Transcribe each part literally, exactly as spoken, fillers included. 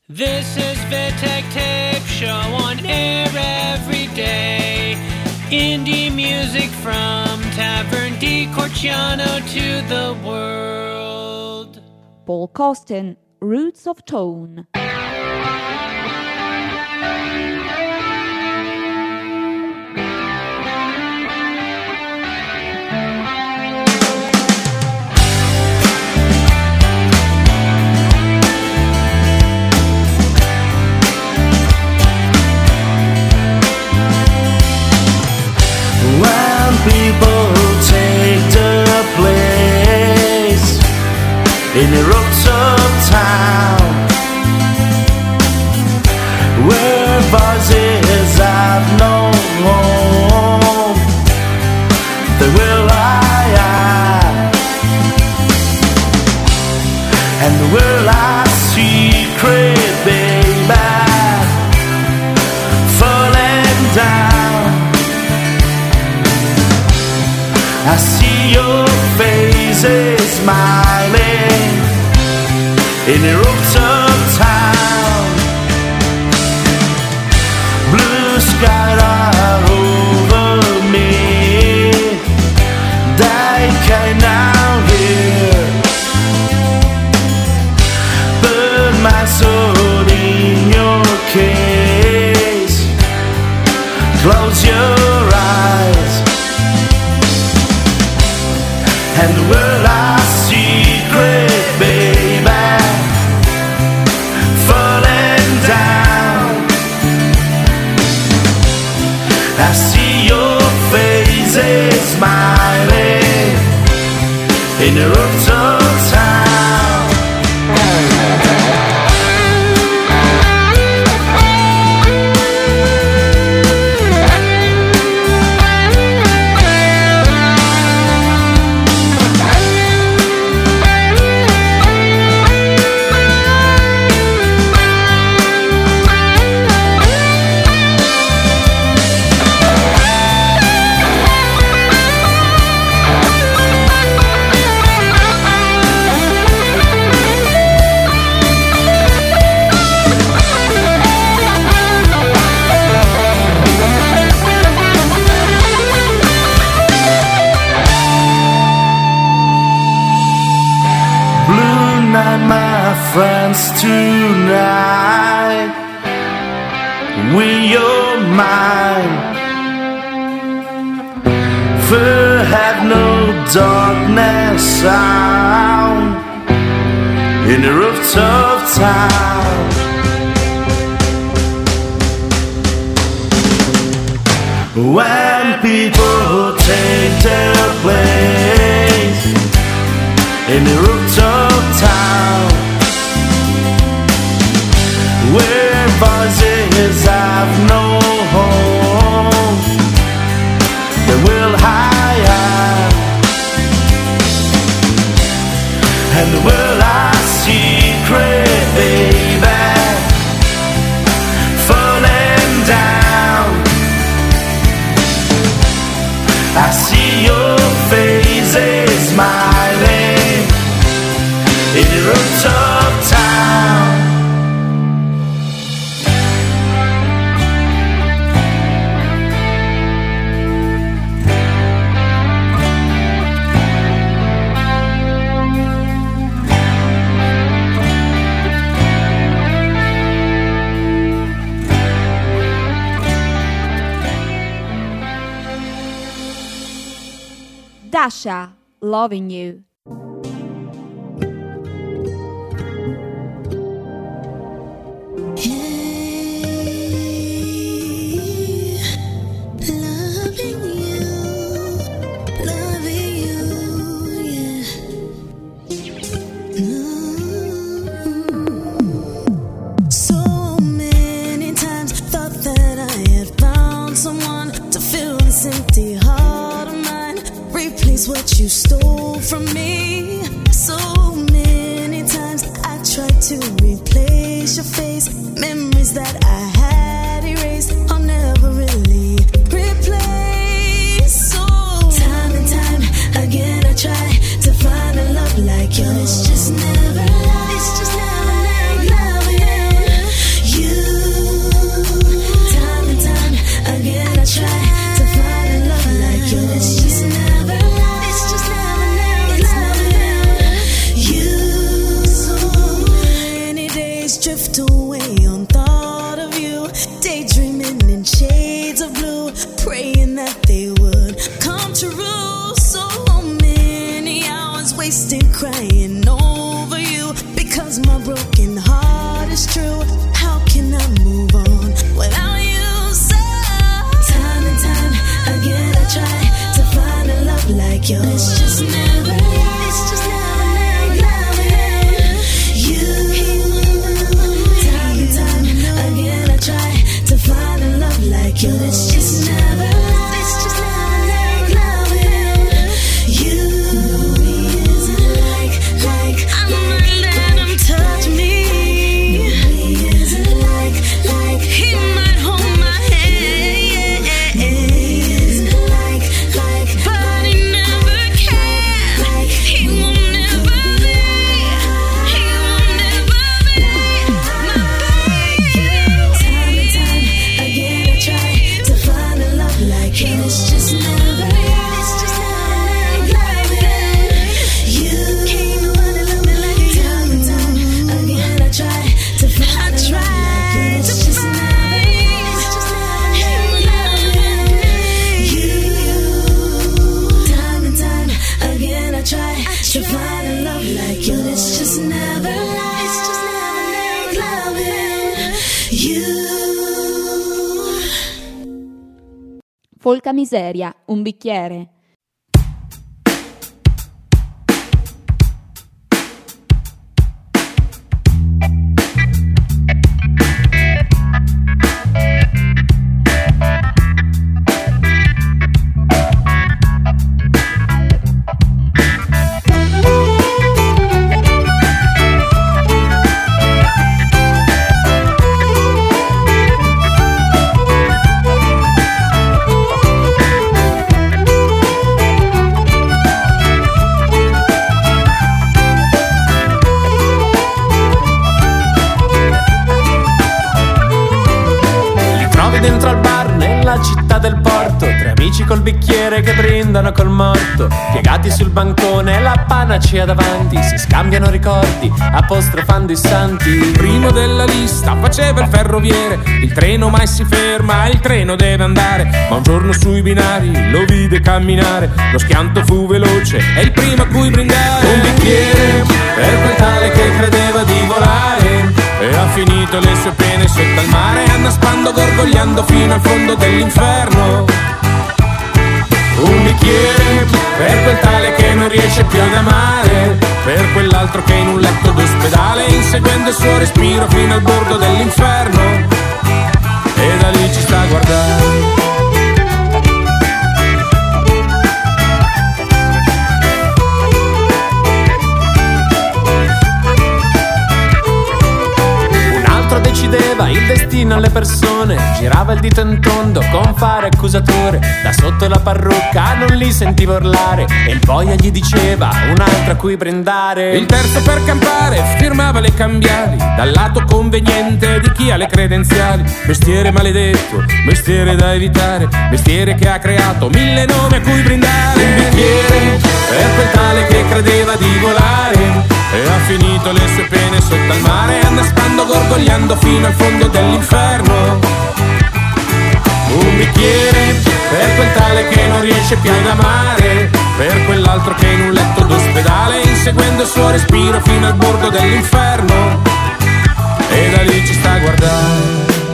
This is Vitek Tape Show on air every day. Indie music from Tavern di Corciano to the world. Paul Costin, Roots of Tone. People take their place in the roots of town, where voices have no home, they will lie out, and the world our secret, baby, falling down. I see your faces smiling in the roots of town. Blue sky all over me, they can now hear, burn my soul in your case. Close your eyes, and the world our secret, baby, falling down. I see your faces smiling in the roots of town. My friends, tonight we are mine. For have no darkness sound in the rooftop town. When people take their place in the rooftop town, where voices have no home, they will hide, and the world our secret, baby, falling down. I see your faces smiling in the roots of town. Dasha, Loving You. What you stole from me. So many times I tried to replace your face. Memories that I had erased, I'll never really replace. So time and time again I try to find a love like yours. It's just never, it's just never, never, never, yeah. just drift away on thought of you, daydreaming in shades of blue, praying that they would come true. So many hours wasted crying over you, because my broken heart is true. How can I move on without you? So time and time again I try to find a love like yours. It's just never, it's just never like loving you. Time and time again I try to find a love like yours. It's just never, it's just never like loving you. Is it like, like I might let him touch me? Is it like, like he might hold my hand? Is it like, like but he never can? Like he won't never be, he won't never be my baby. Time and time again I try to find a love like you. It's just never, it's just never like loving you. Can't nobody love me like you. Time and time again I try to find I try to just never, it's just never loving you. Time and time again I try to find a love like you. It's just never, it's just never like loving you. Folca miseria, un bicchiere. Dentro al bar nella città del porto, tre amici col bicchiere che brindano col morto, piegati sul bancone, la panacea davanti, si scambiano ricordi apostrofando i santi. Il primo della lista faceva il ferroviere, il treno mai si ferma, il treno deve andare, ma un giorno sui binari lo vide camminare, lo schianto fu veloce, è il primo a cui brindare. Un bicchiere per quel tale che credeva di volare e ha finito le sue pene sotto al mare, annaspando, gorgogliando fino al fondo dell'inferno. Un bicchiere per quel tale che non riesce più ad amare, per quell'altro che in un letto d'ospedale, inseguendo il suo respiro fino al bordo dell'inferno, e da lì ci sta a guardare. Decideva il destino alle persone, girava il dito in tondo con fare accusatore, da sotto la parrucca non li sentiva urlare, e il boia gli diceva un altro a cui brindare. Il terzo per campare firmava le cambiali, dal lato conveniente di chi ha le credenziali. Mestiere maledetto, mestiere da evitare, mestiere che ha creato mille nomi a cui brindare. Un bicchiere per quel tale che credeva di volare e ha finito le sue pene sotto al mare, annaspando, gorgogliando fino al fondo dell'inferno. Un bicchiere per quel tale che non riesce più ad amare, per quell'altro che in un letto d'ospedale, inseguendo il suo respiro fino al bordo dell'inferno, e da lì ci sta a guardare.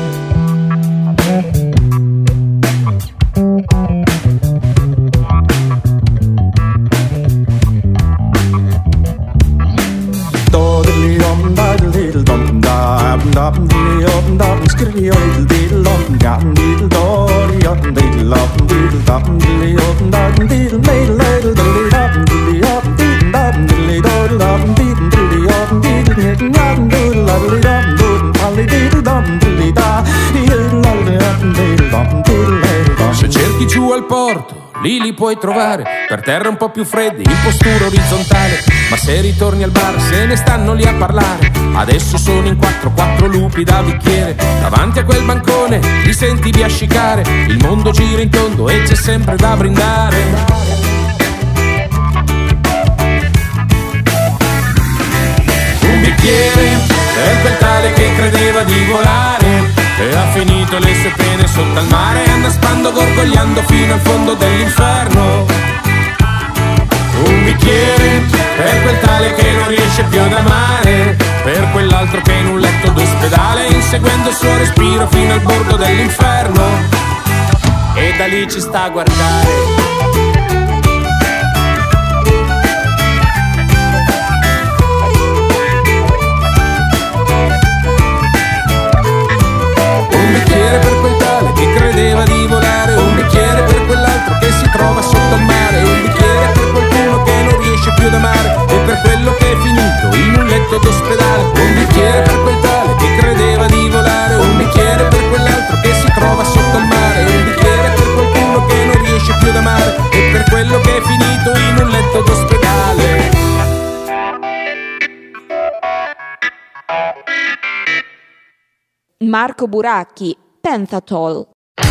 Se cerchi giù al porto, lì li puoi trovare, per terra un po' più freddi, in postura orizzontale, ma se ritorni al bar se ne stanno lì a parlare. Adesso sono in quattro, quattro lupi da bicchiere, davanti a quel bancone li senti biascicare, il mondo gira in tondo e c'è sempre da brindare. Un bicchiere per quel tale che credeva di volare e ha finito le sue pene sotto al mare, annaspando, gorgogliando fino al fondo dell'inferno. Un bicchiere per quel tale che non riesce più ad amare, per quell'altro che in un letto d'ospedale, inseguendo il suo respiro fino al bordo dell'inferno, e da lì ci sta a guardare. Un bicchiere per quel tale che credeva di volare, un bicchiere per quell'altro che si trova sotto il mare, un bicchiere per qualcuno che non riesce più ad amare e per quello che è finito in un letto d'ospedale. Un bicchiere per quel tale che credeva di volare, un bicchiere per quell'altro che si trova sotto il mare, un bicchiere per qualcuno che non riesce più ad amare e per quello che è finito in un letto d'ospedale. Marco Buracchi, Pentatol.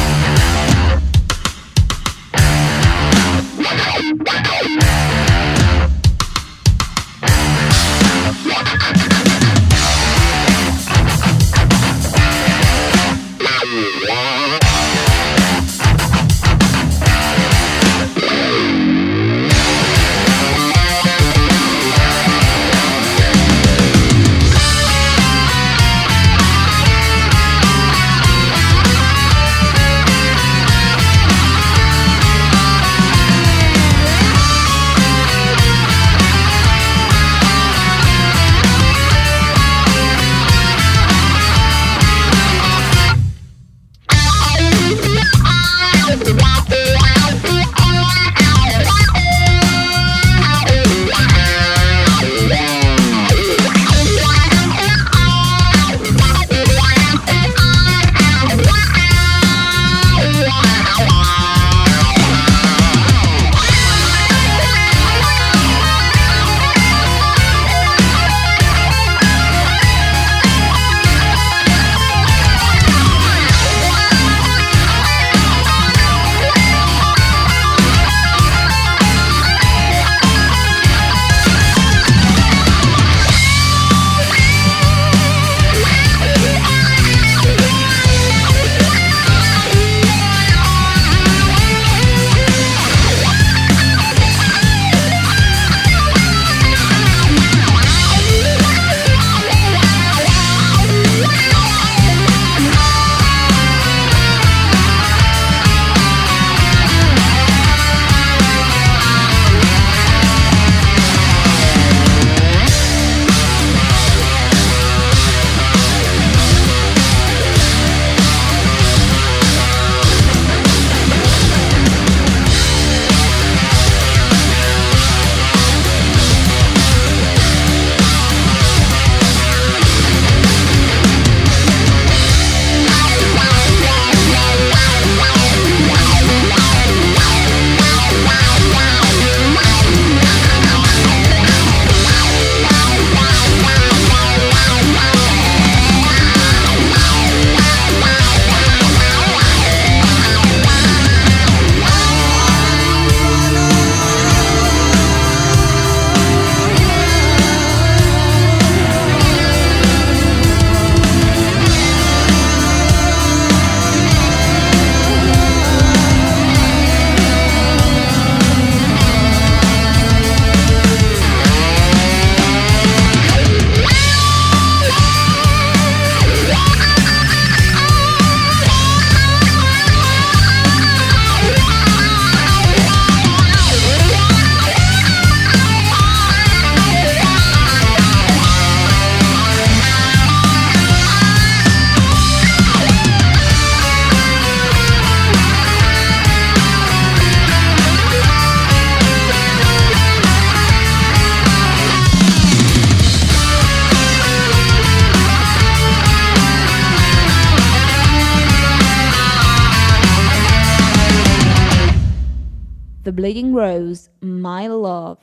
The Bleeding Rose, My Love.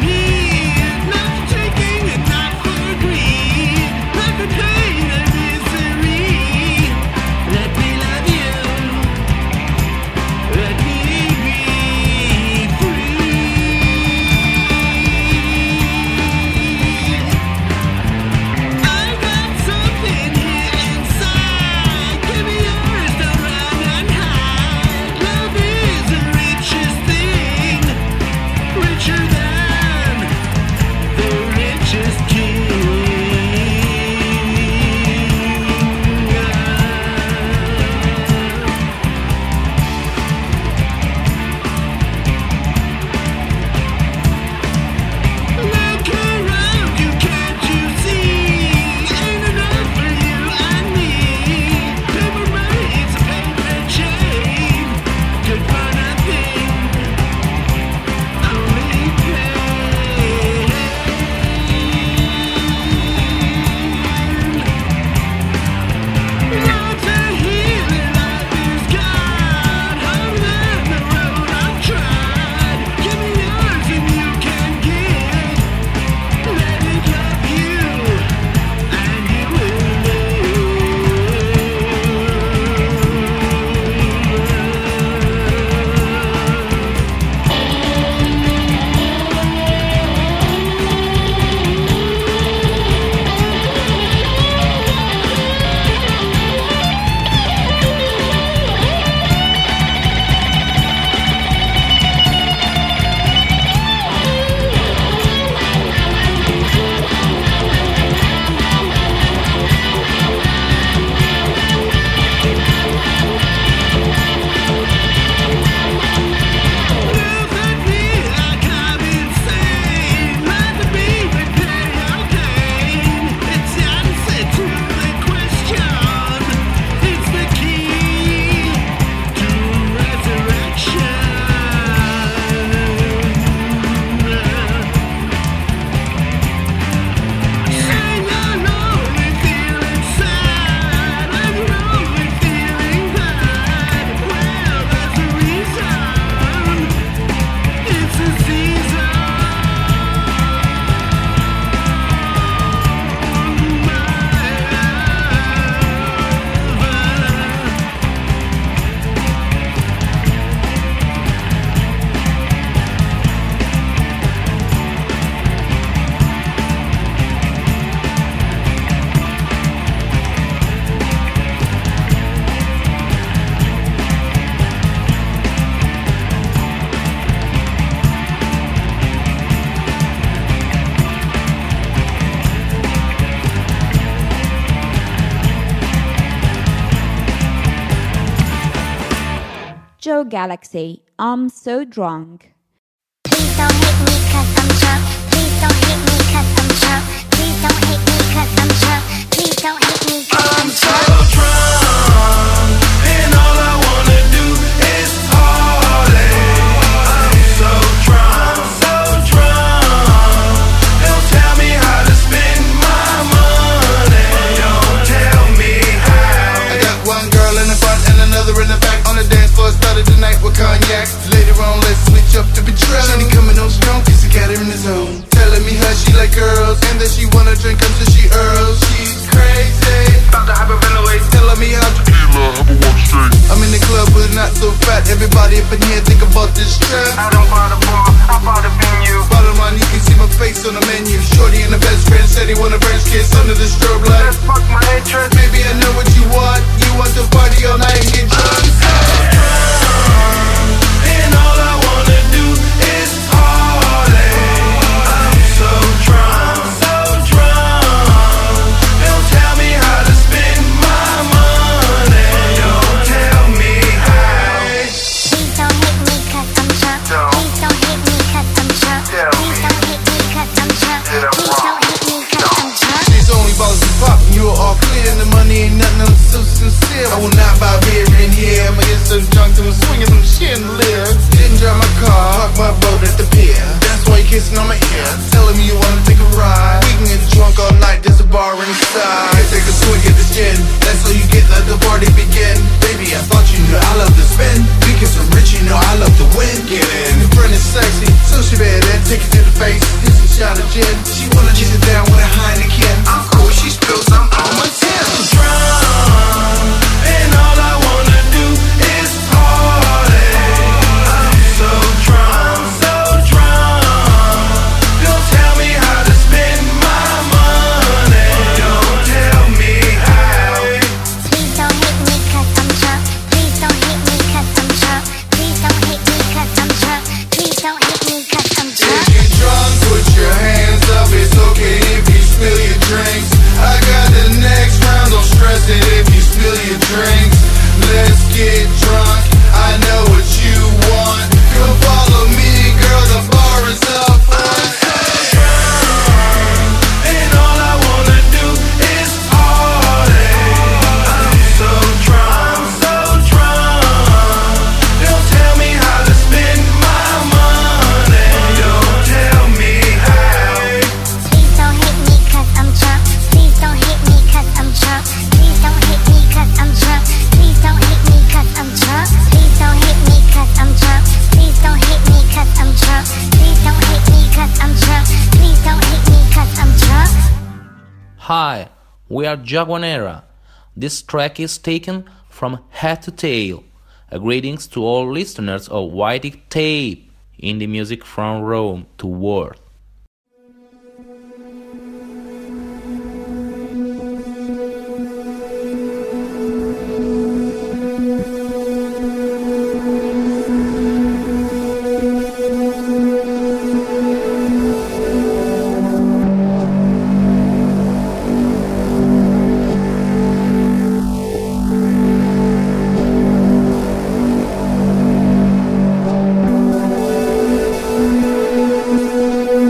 Not for taking and not for greed, not for pain and Joe Galaxy, I'm So Drunk. Please don't hate me cause I'm drunk. Please don't hate me cause I'm drunk. Please don't hate me cause I'm drunk. Please don't hate me cause I'm so drunk. drunk, and all I wanna do is party. I'm so drunk, so drunk. Don't tell me how to spend my money. Don't tell me how. I got one girl in the front and another in the back. On the dance floor, started the night with cognac. Later on, let's switch up the Patron. She coming on strong cause he got her in the zone. Telling me how she like girls and that she wanna drink until she earls. She's crazy, about to hyperventilate. Telling me how tequila, have a walk straight. I'm in the club but not so fat. Everybody up in here think about this trip. I don't buy the bar, I buy the venue. Bottom line, you can see my face on the menu. Shorty and the best friend said he want a French kiss under the strobe light. Let's fuck my interest. Baby, I know what you want. You want to party all night and get drunk. And all I wanna do is party. I'm so drunk, so drunk. Don't tell me how to spend my money. Don't tell me how. Please don't hate me cause I'm drunk. Please don't hate me cause I'm drunk. Please don't hate me cause I'm drunk. Please don't hate me cause I'm drunk. She's only bottles of pop and you're all clear. And the money ain't nothing, I'm so sincere. I will not buy beer in here. I'ma get so drunk till I'm swinging some chandelier. Didn't drive my car, park my boat at the pier. That's why you're kissing on my ear, telling me you wanna take a ride. We can get drunk all night, there's a bar inside. Take a swig at the gin, that's how you get, let the party begin. Baby, I thought you knew I love to spin. Because I'm rich, you know I love to win. Get in, your friend is sexy, so she better than take it to the face. Here's a shot of gin, she wanna chase it down with a Heineken. I'm cool, she spills, I'm on my tin. Drunk, and all I wanna do is party. I'm so drunk, so drunk. Don't tell me how to spend my money. Don't tell me how. Please don't hate me cause I'm drunk. Please don't hate me cause I'm drunk. Please don't hate me cause I'm drunk. Please don't hate me cause I'm If drunk. you're drunk, put your hands up. It's okay if you spill your drinks. I got the next round, don't stress it if you spill your drinks. Let's get drunk, I know what you want. Come follow me, girl, the bar is up front. And all I wanna do is party. I'm so drunk, so drunk. Don't tell me how to spend my money. Don't tell me how. Please don't hate me cause I'm drunk. Please don't hate me cause I'm drunk. Please don't hate me cause I'm drunk. Please don't hate me cause I'm drunk. Please don't hate me cause I'm drunk. Please don't hate me cause I'm drunk. Please don't hate me cause I'm drunk. Please don't hate me cause I'm drunk. Hi, we are Jaguanera. This track is taken from Head to Tail. A greetings to all listeners of Whitey Tape, indie music from Rome to World. Please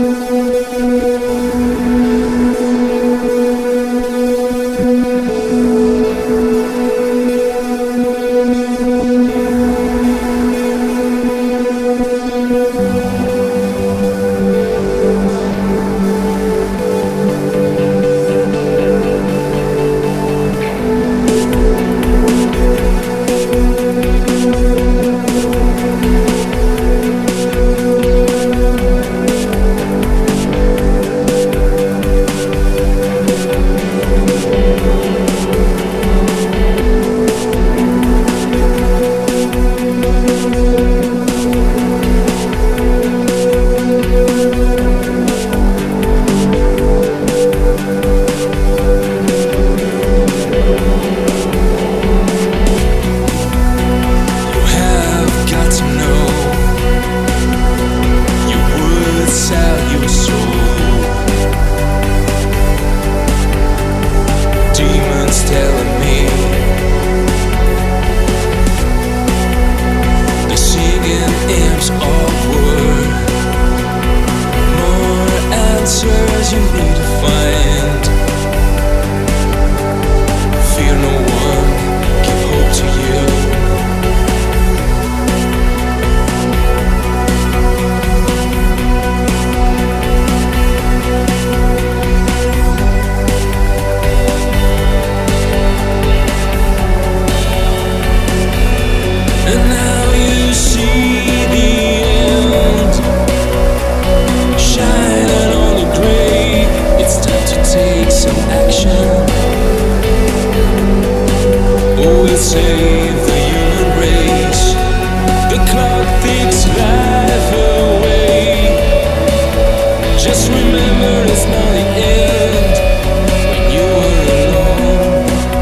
will save the human race? The clock ticks life away. Just remember it's not the end when you are alone.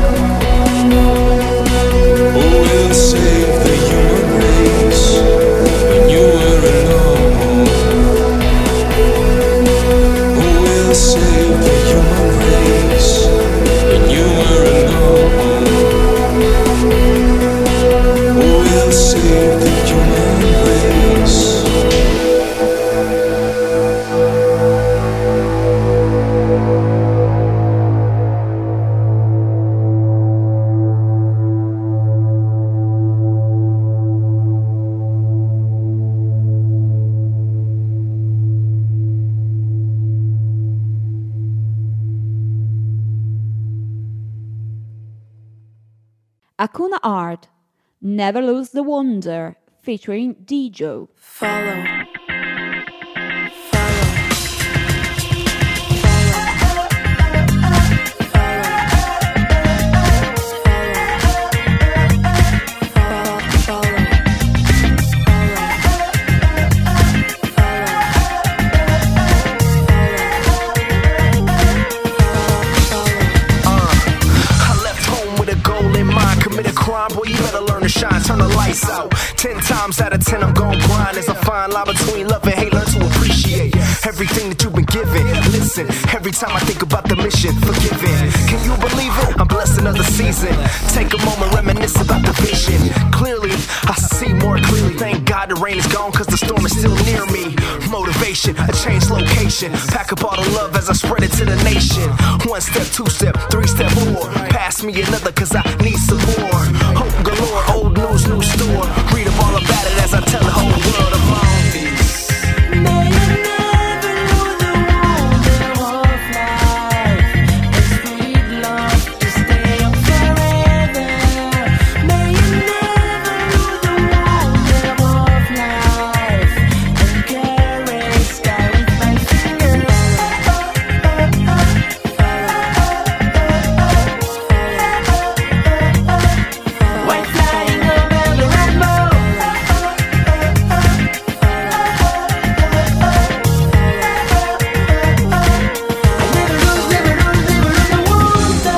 Who will save the human race when you are alone? Who will save the human race when you are alone? Who will save the human race? Hakuna Art, Never Lose the Wonder, featuring Dijo. Follow. Boy, you better learn to shine, turn the lights out. Ten times out of ten, I'm gon' grind. There's a fine line between love and hate. Learn to appreciate everything that you've been given. Listen, every time I think about the mission, forgiven. Can you believe it? I'm blessed another season. Take a moment, reminisce about the vision. Clearly, I see more clearly. Thank God the rain is gone, cause the storm is still near me. Motivation, a changed location. Pack up all the love as I spread it to the nation. One step, two step, three step, four. Pass me another, cause I need some more. Hope galore, old news, new store. Read up all about it as I tell the whole world I'm on these. May you never know the wonder of life. It's sweet love to stay up forever. May you never know the wonder of life. And carry sky with my fingers. White flying over the rainbow. Never lose, never lose, never lose the wonder.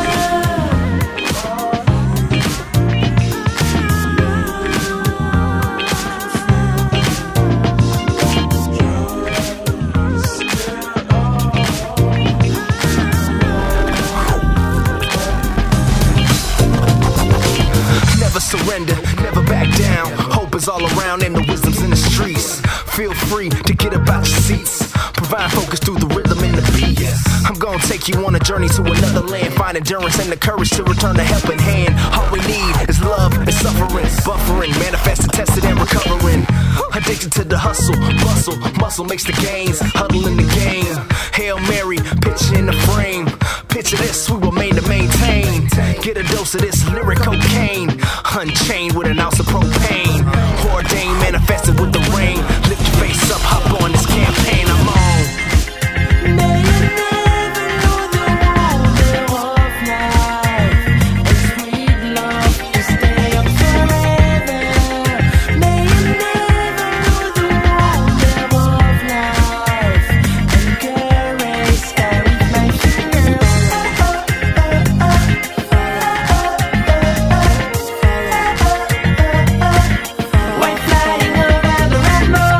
Never surrender, never back down. Hope is all around and the wisdom's in the streets. Feel free to get about your seats. Provide focus through the rhythm and the beat. I'm gonna take you on a journey to another land. Find endurance and the courage to return a helping hand. All we need is love and suffering. Buffering, manifested, tested, and recovering. Addicted to the hustle, bustle, muscle makes the gains. Huddle in the game. Hail Mary, picture in the frame. Picture this, we were made to maintain. Get a dose of this lyric cocaine. Unchained with an ounce of propane. Ordained, manifested with the rain. Lift your face up, hop on this campaign I'm on. May you never know the wonder of life. It's sweet love to stay up forever. May you never know the wonder of life. And carry sky with my fingers. White flying over the rainbow.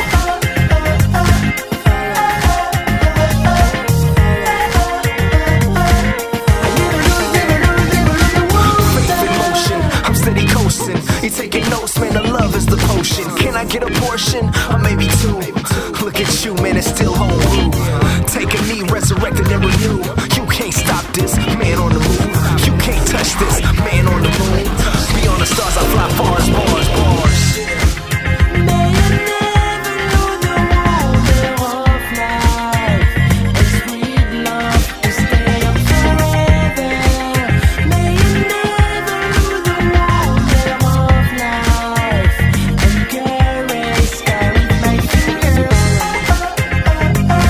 Faith in motion, I'm steady coasting. You taking notes, man, the love is the potion. Can I get a portion? Or maybe two. Look at you, man, it's still home rule. Taking me, resurrected and renewed. You can't stop this, man on the move. You can't touch this, man on the moon. Beyond the stars, I fly far as bars, bars. May you never know the wonder of life. It's sweet love to stay up forever. May you never know the wonder of life. And carry sky with my fingers.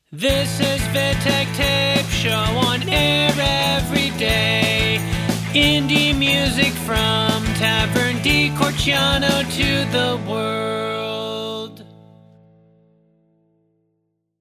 This is Vitek Tape Show on air every day. Indie music from Tavern di Corciano to the world.